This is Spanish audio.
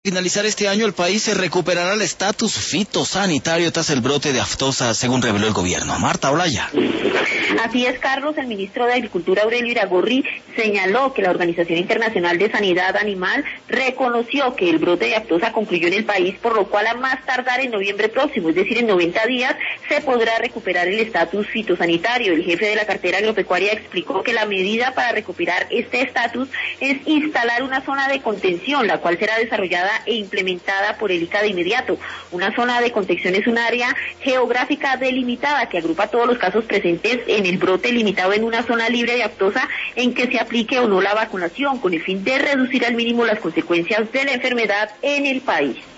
Finalizar este año, el país se recuperará el estatus fitosanitario tras el brote de aftosa, según reveló el gobierno. Marta Olaya. Así es, Carlos. El ministro de Agricultura, Aurelio Iragorri, señaló que la Organización Internacional de Sanidad Animal reconoció que el brote de aftosa concluyó en el país, por lo cual a más tardar en noviembre próximo, es decir, en 90 días, se podrá recuperar el estatus fitosanitario. El jefe de la cartera agropecuaria explicó que la medida para recuperar este estatus es instalar una zona de contención, la cual será desarrollada e implementada por el ICA de inmediato. Una zona de contención es un área geográfica delimitada que agrupa todos los casos presentes en el brote, limitado en una zona libre de aftosa en que se aplique o no la vacunación, con el fin de reducir al mínimo las consecuencias de la enfermedad en el país.